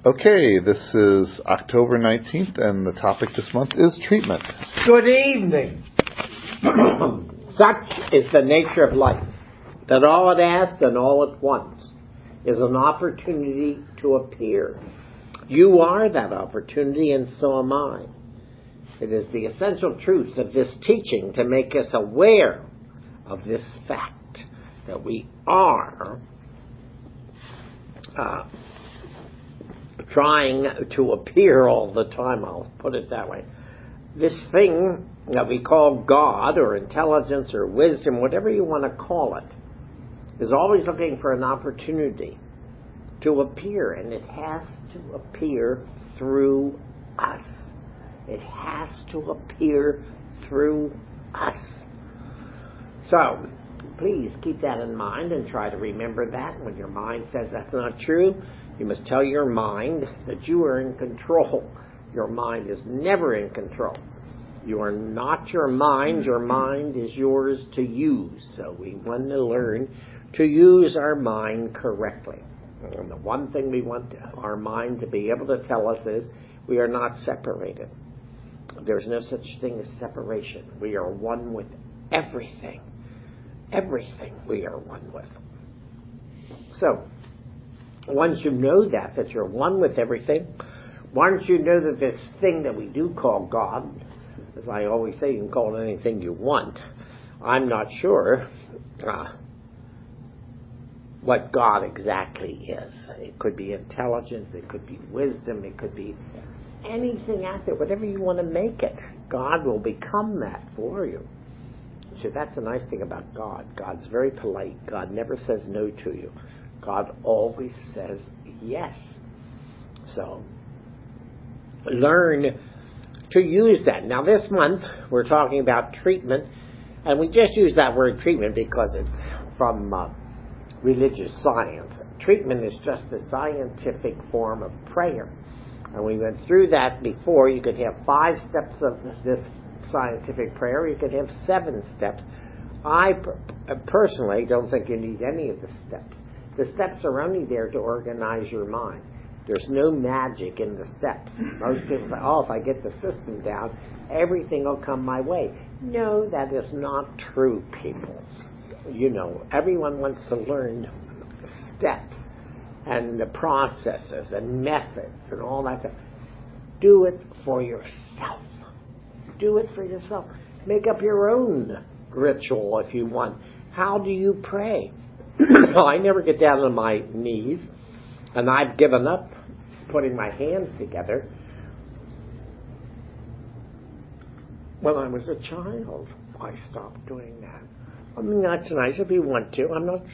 Okay, this is October 19th, and the topic this month is treatment. Good evening. Such is the nature of life, that all it asks and all it wants is an opportunity to appear. You are that opportunity, and so am I. It is the essential truth of this teaching to make us aware of this fact, that we are trying to appear all the time, I'll put it that way. This thing that we call God or intelligence or wisdom, whatever you want to call it, is always looking for an opportunity to appear, and it has to appear through us. It has to appear through us. So, please keep that in mind and try to remember that. When your mind says that's not true, you must tell your mind that you are in control. Your mind is never in control. You are not your mind. Your mind is yours to use. So we want to learn to use our mind correctly. And the one thing we want our mind to be able to tell us is we are not separated. There's no such thing as separation. We are one with everything. Everything we are one with. So, once you know that you're one with everything, once you know that this thing that we do call God, as I always say, you can call it anything you want. I'm not sure what God exactly is. It could be intelligence, it could be wisdom, it could be anything out there, whatever you want to make it. God will become that for you. So that's the nice thing about God. God's very polite. God never says no to you. God always says yes. So, learn to use that. Now this month, we're talking about treatment, and we just use that word treatment because it's from religious science. Treatment is just a scientific form of prayer. And we went through that before. You could have 5 steps of this scientific prayer. You could have 7 steps. I personally don't think you need any of the steps. The steps are only there to organize your mind. There's no magic in the steps. Most people say, if I get the system down, everything will come my way. No, that is not true, people. You know, everyone wants to learn steps and the processes and methods and all that stuff. Do it for yourself. Do it for yourself. Make up your own ritual if you want. How do you pray? I never get down on my knees, and I've given up putting my hands together. When I was a child, I stopped doing that. I mean, that's nice if you want to.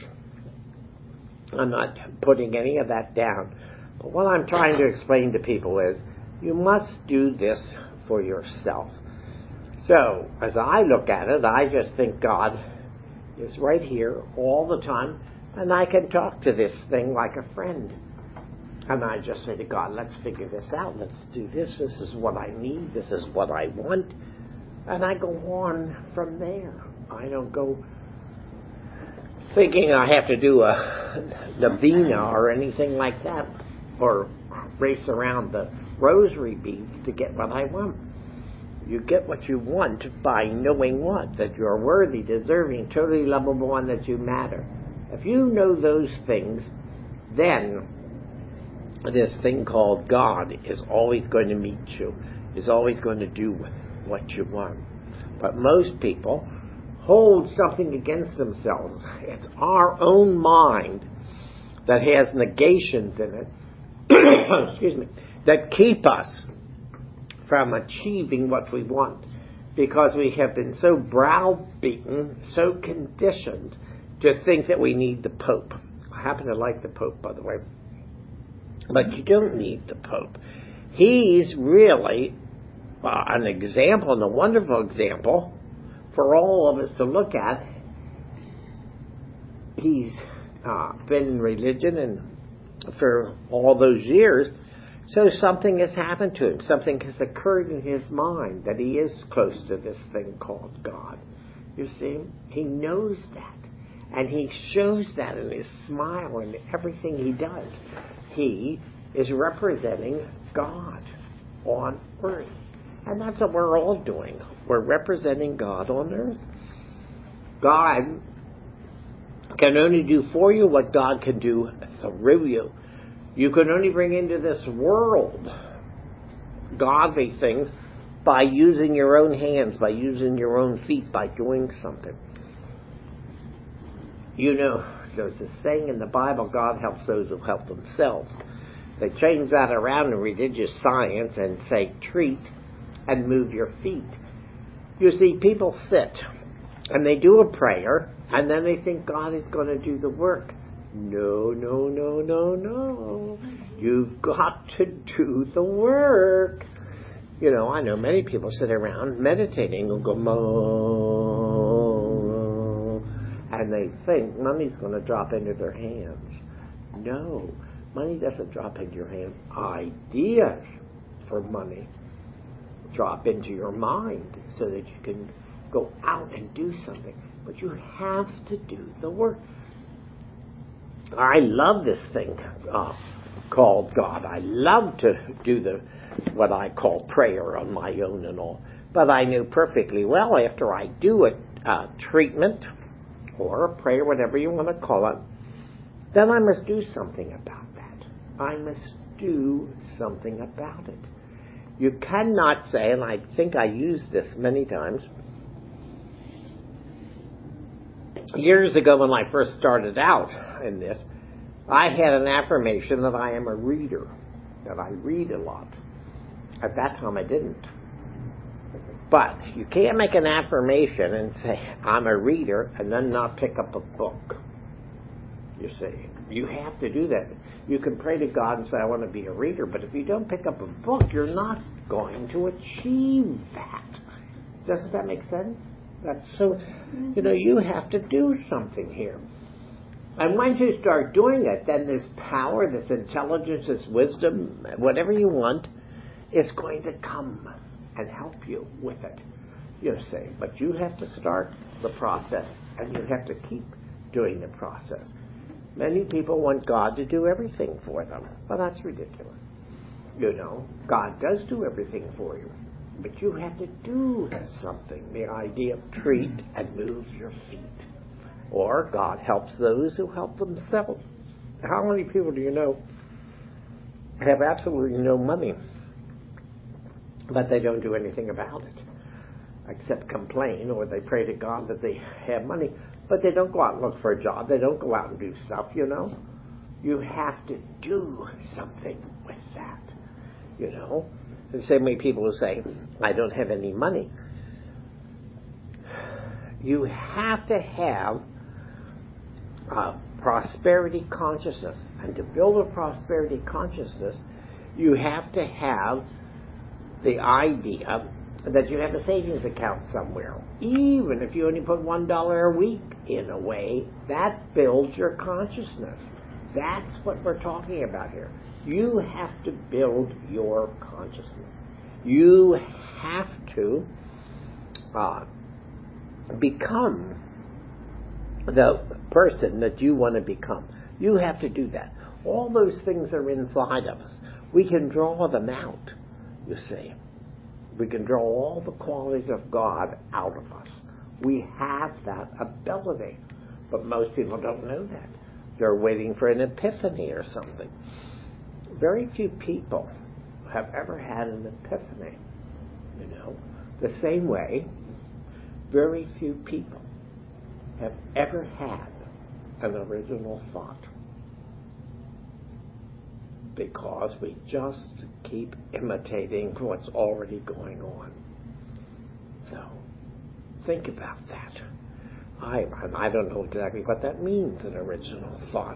I'm not putting any of that down. But what I'm trying to explain to people is you must do this for yourself. So, as I look at it, I just think God is right here all the time, and I can talk to this thing like a friend. And I just say to God, let's figure this out. Let's do this. This is what I need. This is what I want. And I go on from there. I don't go thinking I have to do a novena or anything like that, or race around the rosary beads to get what I want. You get what you want by knowing what? That you're worthy, deserving, totally lovable, and that you matter. If you know those things, then this thing called God is always going to meet you, is always going to do what you want. But most people hold something against themselves. It's our own mind that has negations in it, excuse me, that keep us from achieving what we want, because we have been so browbeaten, so conditioned to think that we need the Pope. I happen to like the Pope, by the way. But you don't need the Pope. He's really an example, and a wonderful example for all of us to look at. He's been in religion and for all those years. So something has happened to him. Something has occurred in his mind that he is close to this thing called God. You see, he knows that. And he shows that in his smile and everything he does. He is representing God on earth. And that's what we're all doing. We're representing God on earth. God can only do for you what God can do through you. You can only bring into this world godly things by using your own hands, by using your own feet, by doing something. You know, there's a saying in the Bible, God helps those who help themselves. They change that around in religious science and say, treat and move your feet. You see, people sit and they do a prayer and then they think God is going to do the work. No, no, no, no, no. You've got to do the work. You know, I know many people sit around meditating and go, and they think money's going to drop into their hands. No, money doesn't drop into your hands. Ideas for money drop into your mind so that you can go out and do something. But you have to do the work. I love this thing called God. I love to do what I call prayer on my own and all. But I knew perfectly well after I do a treatment or a prayer, whatever you want to call it, then I must do something about that. I must do something about it. You cannot say, and I think I used this many times, years ago when I first started out in this, I had an affirmation that I am a reader, that I read a lot. At that time I didn't. But you can't make an affirmation and say, I'm a reader, and then not pick up a book. You see, you have to do that. You can pray to God and say, I want to be a reader, but if you don't pick up a book, you're not going to achieve that. Doesn't that make sense? That's so, you have to do something here. And once you start doing it, then this power, this intelligence, this wisdom, whatever you want, is going to come and help you with it, you see. But you have to start the process, and you have to keep doing the process. Many people want God to do everything for them, but that's ridiculous. God does do everything for you, but you have to do something. The idea of treat and move your feet. Or God helps those who help themselves. How many people do you know have absolutely no money, but they don't do anything about it, except complain, or they pray to God that they have money, but they don't go out and look for a job. They don't go out and do stuff, You have to do something with that, The same way people will say, I don't have any money. You have to have a prosperity consciousness. And to build a prosperity consciousness, you have to have the idea that you have a savings account somewhere. Even if you only put $1 a week in a way, that builds your consciousness. That's what we're talking about here. You have to build your consciousness. You have to become the person that you want to become. You have to do that. All those things are inside of us. We can draw them out, you see. We can draw all the qualities of God out of us. We have that ability. But most people don't know that. They're waiting for an epiphany or something. Very few people have ever had an epiphany. The same way, very few people have ever had an original thought. Because we just keep imitating what's already going on. So, think about that. I don't know exactly what that means, an original thought.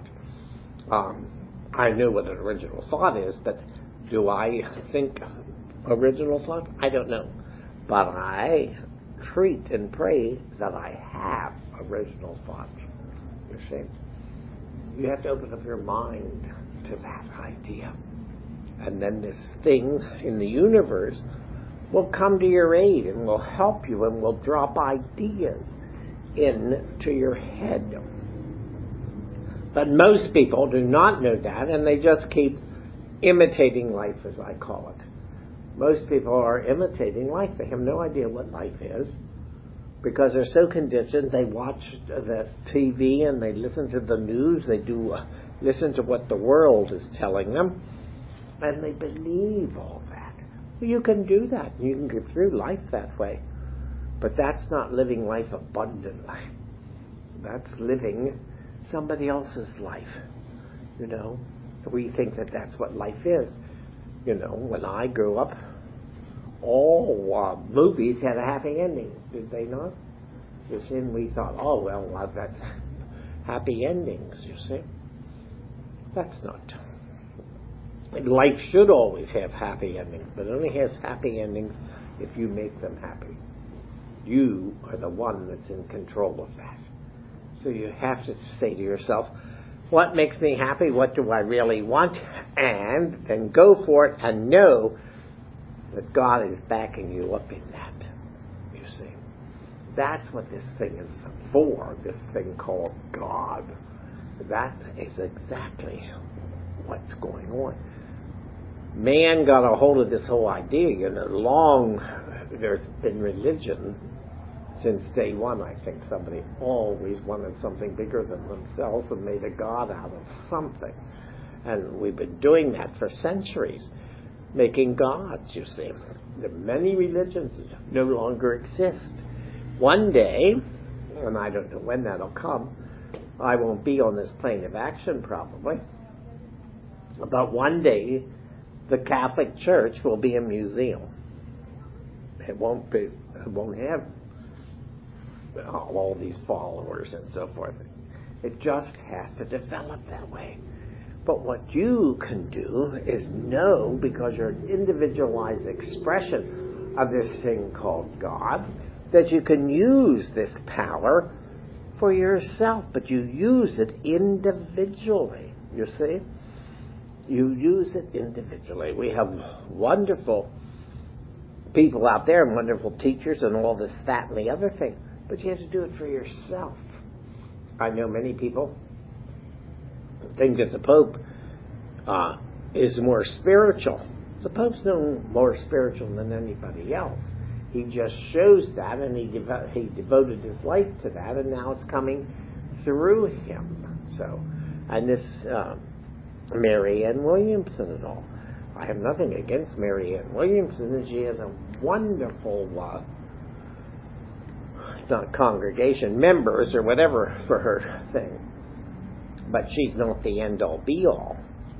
I know what an original thought is, but do I think original thought? I don't know. But I treat and pray that I have original thoughts. You see? You have to open up your mind to that idea. And then this thing in the universe will come to your aid and will help you and will drop ideas into your head. But most people do not know that, and they just keep imitating life, as I call it. Most people are imitating life. They have no idea what life is because they're so conditioned. They watch the TV and they listen to the news. They listen to what the world is telling them, and they believe all that. Well, you can do that. You can get through life that way. But that's not living life abundantly. That's living somebody else's life. We think that that's what life is. When I grew up, all movies had a happy ending, did they not? You see, and we thought, that's happy endings, you see. That's not. Life should always have happy endings, but it only has happy endings if you make them happy. You are the one that's in control of that. So you have to say to yourself, what makes me happy? What do I really want? And then go for it and know that God is backing you up in that. You see. That's what this thing is for, this thing called God. That is exactly what's going on. Man got a hold of this whole idea, there's been religion since day one. I think somebody always wanted something bigger than themselves and made a god out of something. And we've been doing that for centuries, making gods, you see. The many religions no longer exist. One day, and I don't know when that'll come, I won't be on this plane of action probably, but one day the Catholic Church will be a museum. It won't have all these followers and so forth. It just has to develop that way. But what you can do is know, because you're an individualized expression of this thing called God, that you can use this power for yourself, but you use it individually, you see? You use it individually. We have wonderful people out there, and wonderful teachers, and all this, that, and the other thing, but you have to do it for yourself. I know many people think that the Pope is more spiritual. The Pope's no more spiritual than anybody else. He just shows that, and he devoted his life to that, and now it's coming through him. So, and this Marianne Williamson and all. I have nothing against Marianne Williamson, and she has a wonderful, not congregation, members or whatever for her thing. But she's not the end-all, be-all,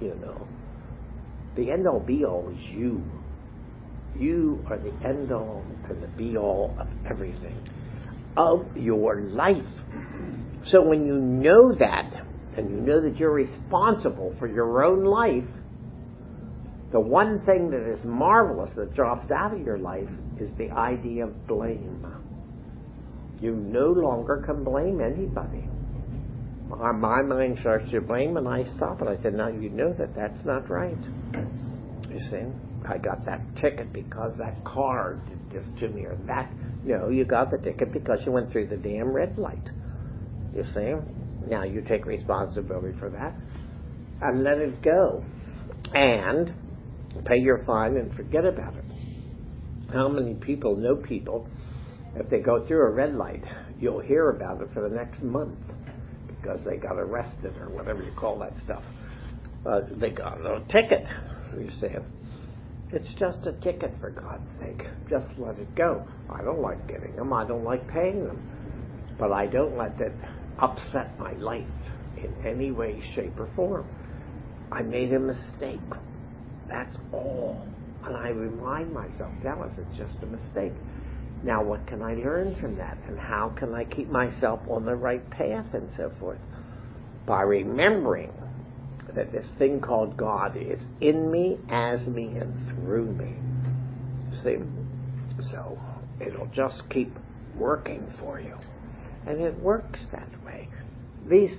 The end-all, be-all is you. You are the end-all and the be-all of everything, of your life. So when you know that, and you know that you're responsible for your own life, the one thing that is marvelous that drops out of your life is the idea of blame. You no longer can blame anybody. My mind starts to blame, and I stop it. I said, now you know that that's not right. You see, I got that ticket because that car did this to me, or that. No, you got the ticket because you went through the damn red light. You see? Now you take responsibility for that and let it go. And pay your fine and forget about it. How many people know people, if they go through a red light, you'll hear about it for the next month because they got arrested or whatever you call that stuff. They got a ticket, you see. It's just a ticket, for God's sake. Just let it go. I don't like getting them. I don't like paying them. But I don't let that upset my life in any way, shape, or form. I made a mistake. That's all. And I remind myself, Dallas, it's just a mistake. Now what can I learn from that? And how can I keep myself on the right path and so forth? By remembering that this thing called God is in me, as me, and through me. See? So it'll just keep working for you. And it works that way. At least,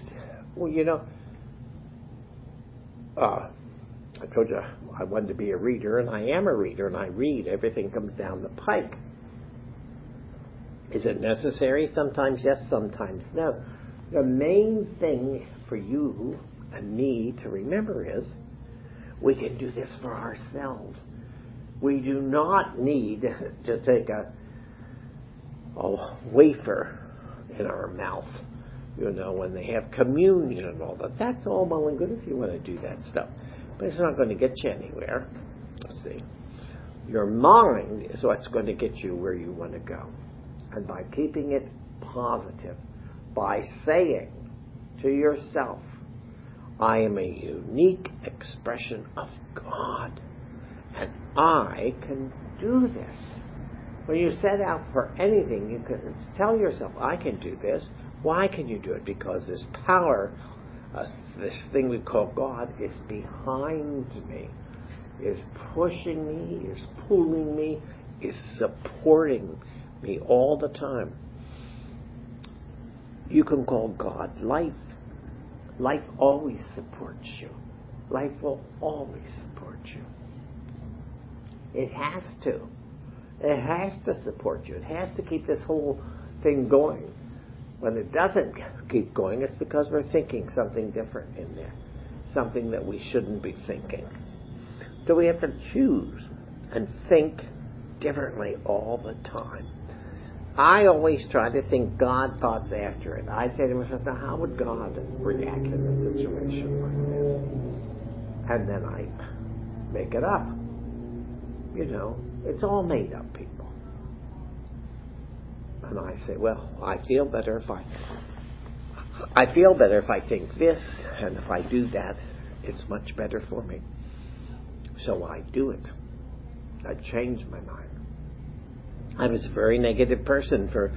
I told you I wanted to be a reader, and I am a reader, and I read. Everything comes down the pike. Is it necessary? Sometimes yes, sometimes no. The main thing for you and me to remember is We can do this for ourselves. We do not need to take a wafer in our mouth, when they have communion and all that. That's all well and good if you want to do that stuff. But it's not going to get you anywhere. See, your mind is what's going to get you where you want to go. And by keeping it positive, by saying to yourself, I am a unique expression of God, and I can do this. When you set out for anything, you can tell yourself, I can do this. Why can you do it? Because this power, this thing we call God, is behind me, is pushing me, is pulling me, is supporting me all the time. You can call God life. Life always supports you. Life will always support you. It has to. It has to support you. It has to keep this whole thing going. When it doesn't keep going, it's because we're thinking something different in there. Something that we shouldn't be thinking. So we have to choose and think differently all the time. I always try to think God thoughts after it. I say to myself, now how would God react in a situation like this? And then I make it up. It's all made up, people. And I say, well, I feel better if I think this, and if I do that, it's much better for me. So I do it. I change my mind. I was a very negative person for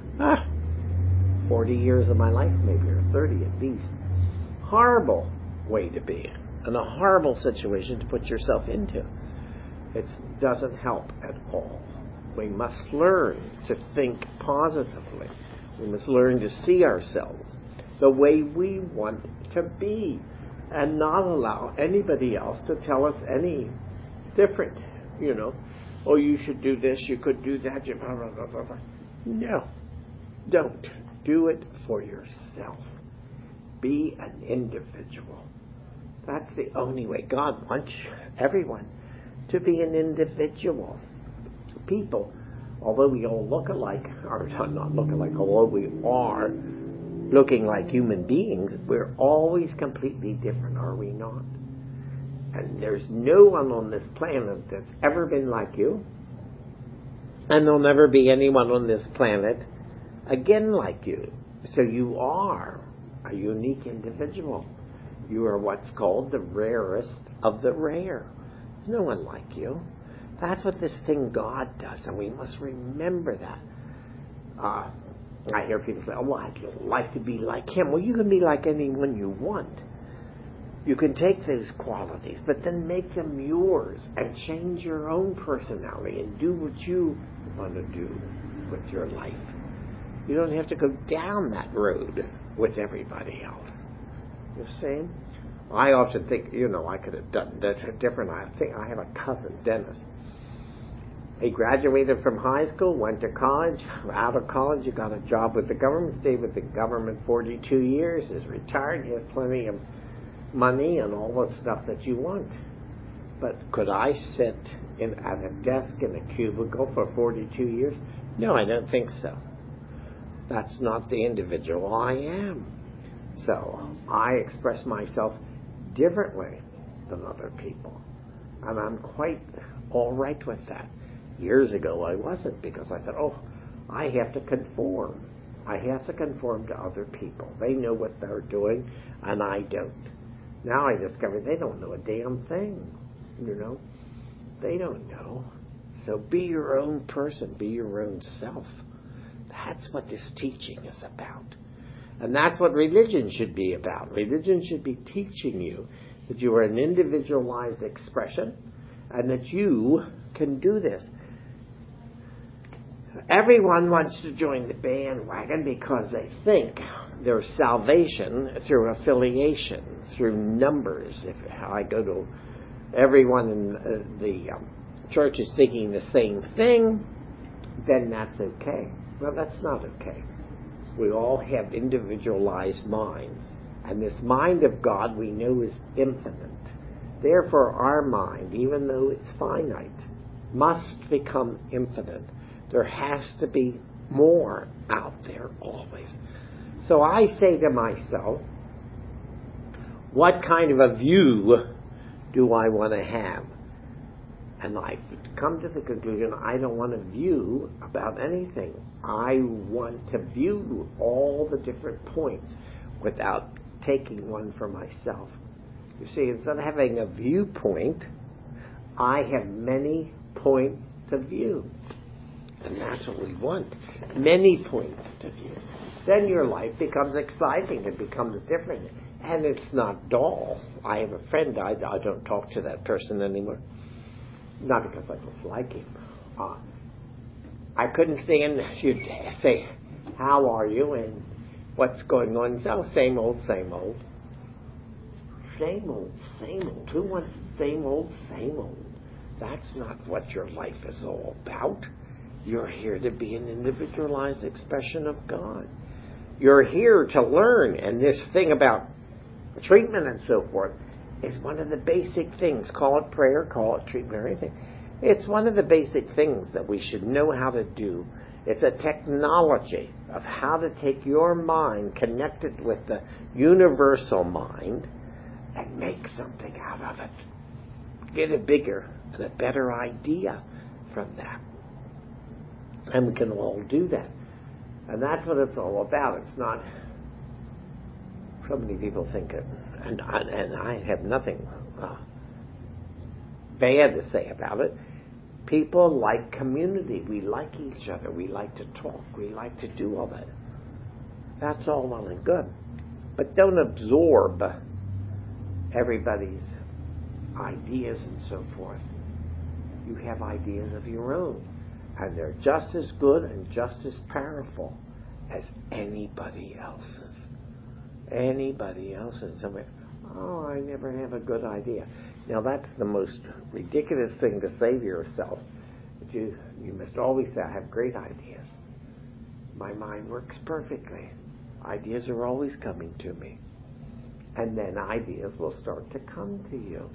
40 years of my life, maybe, or 30 at least. Horrible way to be, and a horrible situation to put yourself into. It doesn't help at all. We must learn to think positively. We must learn to see ourselves the way we want to be, and not allow anybody else to tell us any different. Oh, you should do this, you could do that, blah, blah, blah, blah, blah. No, don't. Do it for yourself. Be an individual. That's the only way. God wants everyone to be an individual. People, although we all look alike, or not look alike, although we are looking like human beings, we're always completely different, are we not? And there's no one on this planet that's ever been like you. And there'll never be anyone on this planet again like you. So you are a unique individual. You are what's called the rarest of the rare. There's no one like you. That's what this thing God does, and we must remember that. I hear people say, oh, I'd like to be like him. Well, you can be like anyone you want. You can take those qualities, but then make them yours and change your own personality and do what you want to do with your life. You don't have to go down that road with everybody else. You see? I often think, I could have done that different. I think I have a cousin, Dennis. He graduated from high school, went to college. Out of college, he got a job with the government, stayed with the government 42 years, is retired, he has plenty of money and all the stuff that you want. But could I sit at a desk in a cubicle for 42 years? No, I don't think so. That's not the individual I am. So I express myself differently than other people. And I'm quite all right with that. Years ago I wasn't, because I thought, I have to conform. I have to conform to other people. They know what they're doing, and I don't. Now I discover they don't know a damn thing. They don't know. So be your own person. Be your own self. That's what this teaching is about. And that's what religion should be about. Religion should be teaching you that you are an individualized expression and that you can do this. Everyone wants to join the bandwagon because they think there's salvation through affiliation, through numbers. If I go to everyone in the church is thinking the same thing, then that's okay. Well, that's not okay. We all have individualized minds. And this mind of God we know is infinite. Therefore, our mind, even though it's finite, must become infinite. There has to be more out there always. So I say to myself, what kind of a view do I want to have? And I've come to the conclusion I don't want a view about anything. I want to view all the different points without taking one for myself. You see, instead of having a viewpoint, I have many points to view. And that's what we want. Many points to view. Then your life becomes exciting. It becomes different. And it's not dull. I have a friend, I don't talk to that person anymore. Not because I dislike him. I couldn't stand, you'd say, how are you and what's going on? So, same old, same old. Same old, same old. Who wants same old, same old? That's not what your life is all about. You're here to be an individualized expression of God. You're here to learn. And this thing about treatment and so forth is one of the basic things. Call it prayer, call it treatment or anything. It's one of the basic things that we should know how to do. It's a technology of how to take your mind connected with the universal mind and make something out of it. Get a bigger and a better idea from that. And we can all do that. And that's what it's all about. It's not... So many people think it, and I have nothing bad to say about it. People like community. We like each other. We like to talk. We like to do all that. That's all well and good. But don't absorb everybody's ideas and so forth. You have ideas of your own. And they're just as good and just as powerful as anybody else's. Anybody else's. Somewhere, oh, I never have a good idea. Now that's the most ridiculous thing to say to yourself. But you must always say, I have great ideas. My mind works perfectly. Ideas are always coming to me. And then ideas will start to come to you.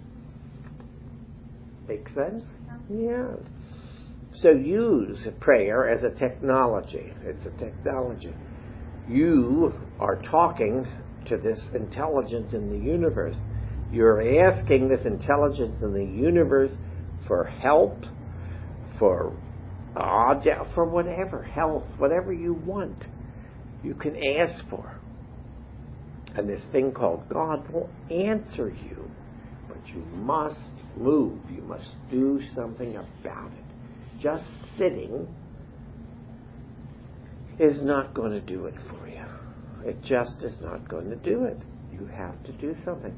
Make sense? Yeah. So use prayer as a technology. It's a technology. You are talking to this intelligence in the universe. You're asking this intelligence in the universe for help, for whatever, health, whatever you want. You can ask for. And this thing called God will answer you. But you must move. You must do something about it. Just sitting is not going to do it for you. It just is not going to do it. You have to do something.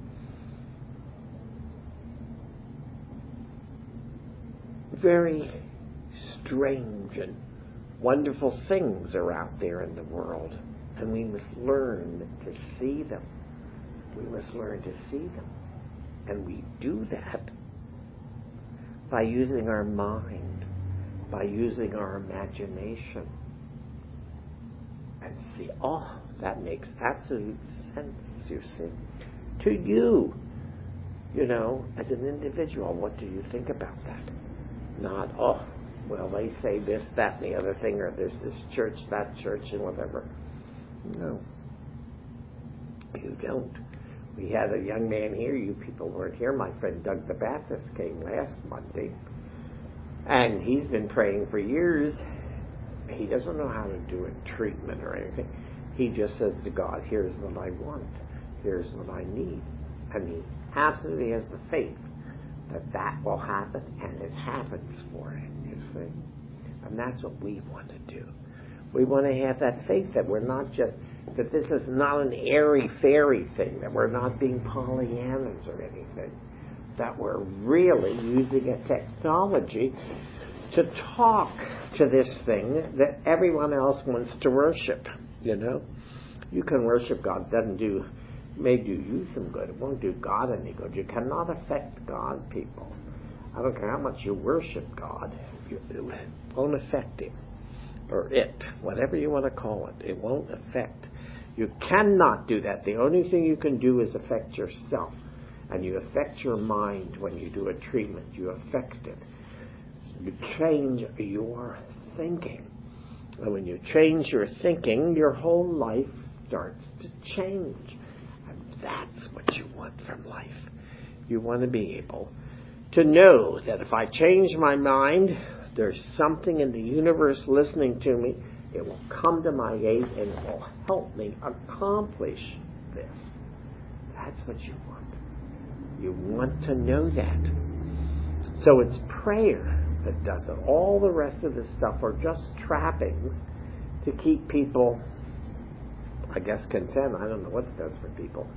Very strange and wonderful things are out there in the world, and we must learn to see them. We must learn to see them. And we do that by using our mind, by using our imagination. And see, oh, that makes absolute sense, you see. To you, as an individual, what do you think about that? Not, oh, well, they say this, that, and the other thing, or there's this church, that church, and whatever. No. You don't. We had a young man here, you people weren't here, my friend Doug the Baptist came last Monday, and he's been praying for years. He doesn't know how to do a treatment or anything. He just says to God, here's what I want. Here's what I need. And he absolutely has the faith that will happen, and it happens for him, you see. And that's what we want to do. We want to have that faith that we're not just, that this is not an airy-fairy thing, that we're not being Pollyannas or anything, that we're really using a technology to talk to this thing that everyone else wants to worship, You can worship God. It may do you some good. It won't do God any good. You cannot affect God, people. I don't care how much you worship God. It won't affect Him. Or it. Whatever you want to call it. It won't affect. You cannot do that. The only thing you can do is affect yourself. And you affect your mind when you do a treatment. You affect it. You change your thinking. And when you change your thinking, your whole life starts to change. And that's what you want from life. You want to be able to know that if I change my mind, there's something in the universe listening to me. It will come to my aid and it will help me accomplish this. That's what you want. You want to know that. So it's prayer that does it. All the rest of this stuff are just trappings to keep people, I guess, content. I don't know what it does for people.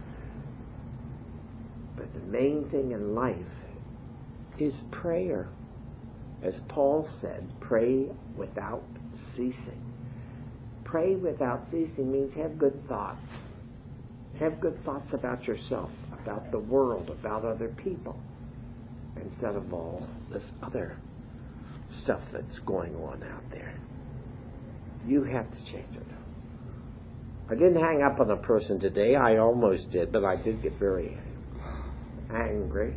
But the main thing in life is prayer. As Paul said, pray without ceasing. Pray without ceasing means have good thoughts. Have good thoughts about yourself, about the world, about other people, instead of all this other stuff that's going on out there. You have to change it. I didn't hang up on a person today. I almost did, but I did get very angry.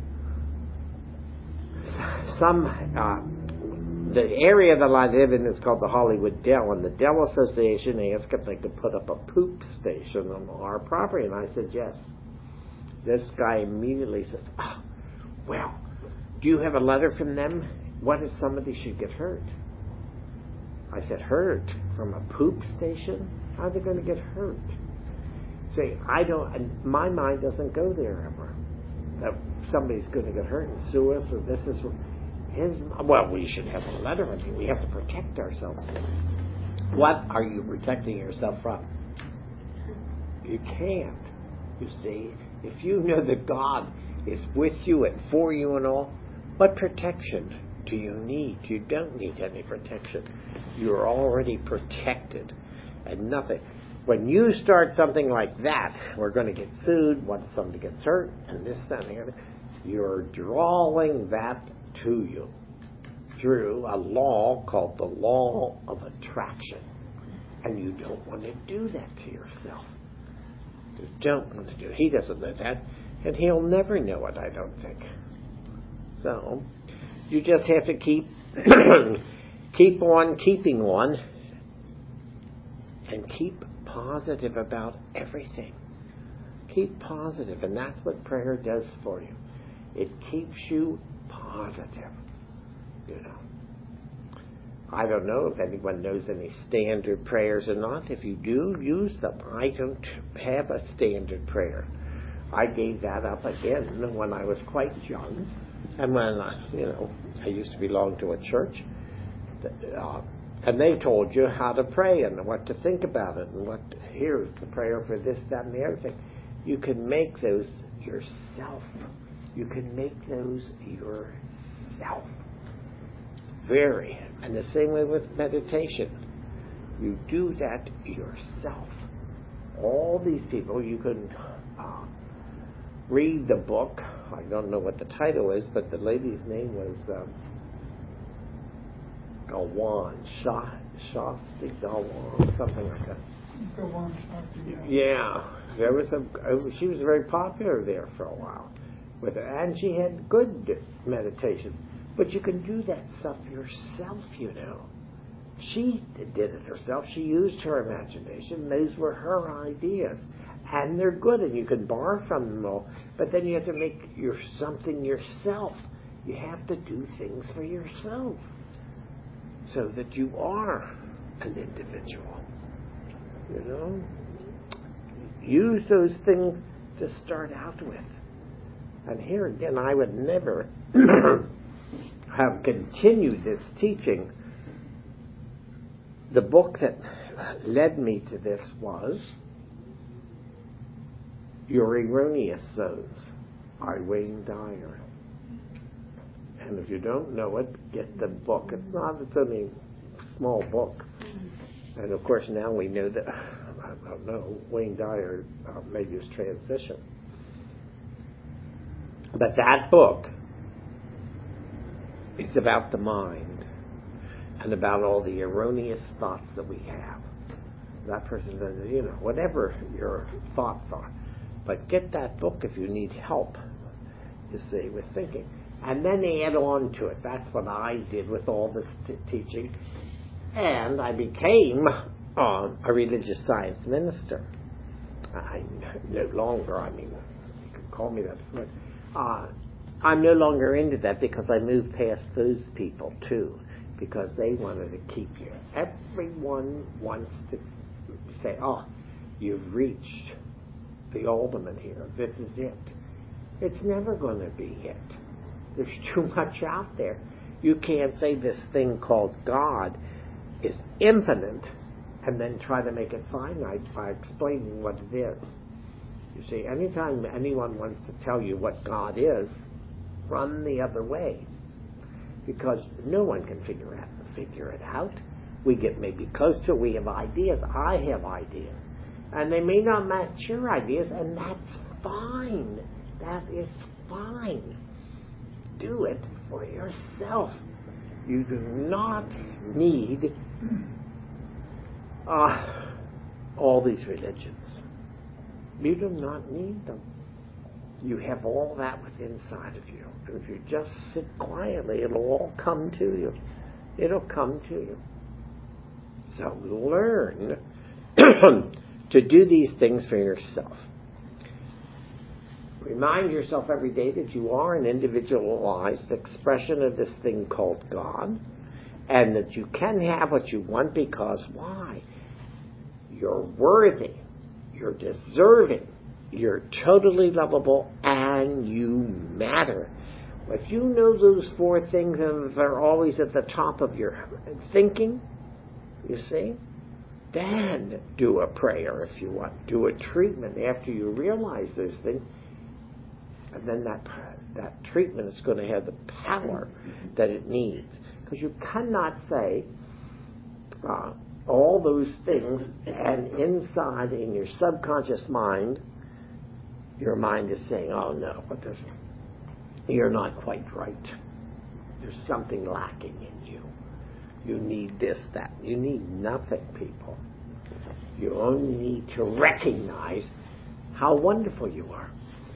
The area that I live in is called the Hollywood Dell, and the Dell Association asked if they could put up a poop station on our property, and I said yes. This guy immediately says, well, do you have a letter from them? What if somebody should get hurt? I said, hurt? From a poop station? How are they going to get hurt? See, my mind doesn't go there ever. That somebody's going to get hurt and sue us, or this is well, we should have a letter. I mean, we have to protect ourselves. What are you protecting yourself from? You can't. You see, if you know that God is with you and for you and all, what protection do you need? You don't need any protection. You're already protected, and nothing. When you start something like that, we're going to get sued, what if somebody gets hurt, and this, that, and the other, you're drawing that to you through a law called the law of attraction. And you don't want to do that to yourself. You don't want to do it. He doesn't know that, and he'll never know it, I don't think. So, you just have to keep keep on keeping on, and keep positive about everything. Keep positive, and that's what prayer does for you. It keeps you positive. You know. I don't know if anyone knows any standard prayers or not. If you do, use them. I don't have a standard prayer. I gave that up again when I was quite young, and when I used to belong to a church. And they told you how to pray and what to think about it, and here's the prayer for this, that, and the other thing. You can make those yourself. You can make those yourself. And the same way with meditation. You do that yourself. All these people, you can read the book. I don't know what the title is, but the lady's name was Gawan, Shasti Gawan, something like that. Gawan Shasti. Yeah, she was very popular there for a while, and she had good meditation. But you can do that stuff yourself, you know. She did it herself. She used her imagination. Those were her ideas, and they're good, and you can borrow from them all. But then you have to make something yourself. You have to do things for yourself, so that you are an individual. You know? Use those things to start out with. And here again, I would never have continued this teaching. The book that led me to this was Your Erroneous Zones by Wayne Dyer. And if you don't know it, get the book. It's only a small book. And of course now we know that, I don't know, Wayne Dyer made his transition. But that book is about the mind and about all the erroneous thoughts that we have. That person does, whatever your thoughts are. But get that book if you need help. you see, with thinking. And then they add on to it. That's what I did with all this teaching. And I became a religious science minister. I'm no longer, you can call me that, but I'm no longer into that because I moved past those people too, because they wanted to keep you. Everyone wants to say, oh, you've reached the ultimate here. This is it. It's never going to be it. There's too much out there. You can't say this thing called God is infinite and then try to make it finite by explaining what it is. You see, anytime anyone wants to tell you what God is, run the other way. Because no one can figure it out. We get maybe close to it. We have ideas. I have ideas. And they may not match your ideas, and that's fine. That is fine. Do it for yourself. You do not need all these religions. You do not need them. You have all that within inside of you. If you just sit quietly, it'll all come to you. It'll come to you. So learn to do these things for yourself. Remind yourself every day that you are an individualized expression of this thing called God, and that you can have what you want because why? You're worthy, you're deserving, you're totally lovable, and you matter. If you know those four things and they're always at the top of your thinking, you see, then do a prayer if you want. Do a treatment after you realize those things. And then that treatment is going to have the power that it needs. Because you cannot say all those things and inside in your subconscious mind, your mind is saying, oh no, but you're not quite right. There's something lacking in you. You need this, that. You need nothing, people. You only need to recognize how wonderful you are.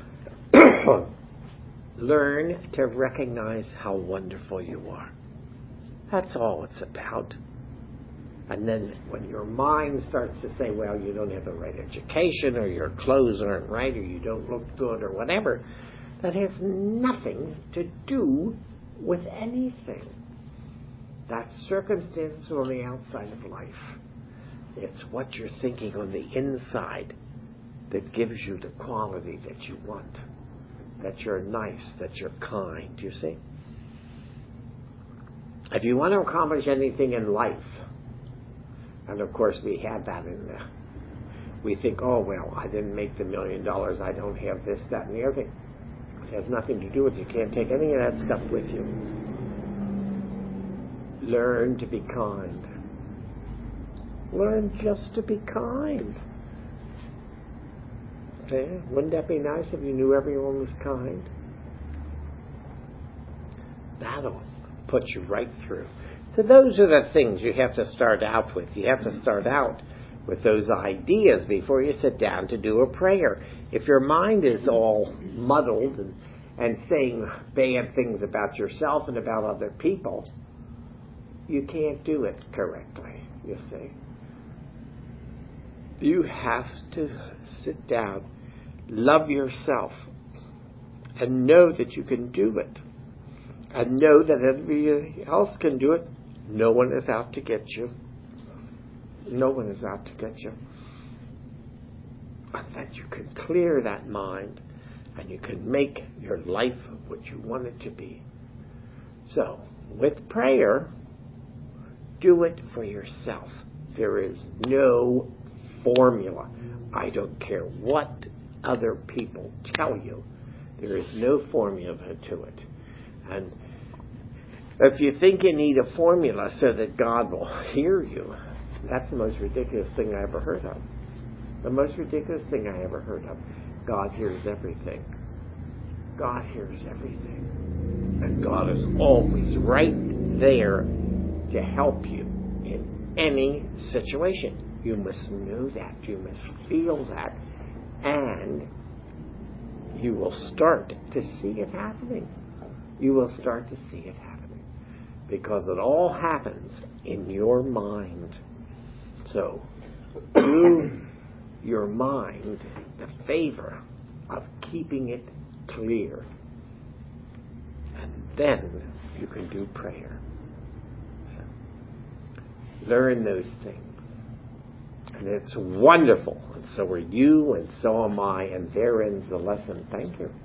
Learn to recognize how wonderful you are. That's all it's about. And then when your mind starts to say, well, you don't have the right education, or your clothes aren't right, or you don't look good, or whatever, that has nothing to do with anything. That's circumstances on the outside of life. It's what you're thinking on the inside that gives you the quality that you want. That you're nice, that you're kind, you see? If you want to accomplish anything in life, and of course we have that in there, we think, oh, well, I didn't make the $1 million, I don't have this, that, and the other thing. It has nothing to do with it. You can't take any of that stuff with you. Learn to be kind. Learn just to be kind. Okay? Wouldn't that be nice if you knew everyone was kind? That'll put you right through. So those are the things you have to start out with. You have to start out with those ideas before you sit down to do a prayer. If your mind is all muddled and saying bad things about yourself and about other people, you can't do it correctly, you see. You have to sit down, love yourself, and know that you can do it. And know that everybody else can do it. No one is out to get you. No one is out to get you. And that you can clear that mind and you can make your life what you want it to be. So, with prayer, do it for yourself. There is no formula. I don't care what other people tell you. There is no formula to it. And if you think you need a formula so that God will hear you, that's the most ridiculous thing I ever heard of. The most ridiculous thing I ever heard of. God hears everything. God hears everything. And God is always right there to help you in any situation. You must know that. You must feel that. And you will start to see it happening. You will start to see it happening. Because it all happens in your mind. So, do your mind the favor of keeping it clear. And then you can do prayer. So, learn those things. And it's wonderful. And so are you, and so am I. And there ends the lesson. Thank you.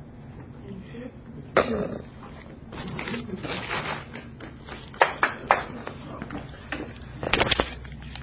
Thank you.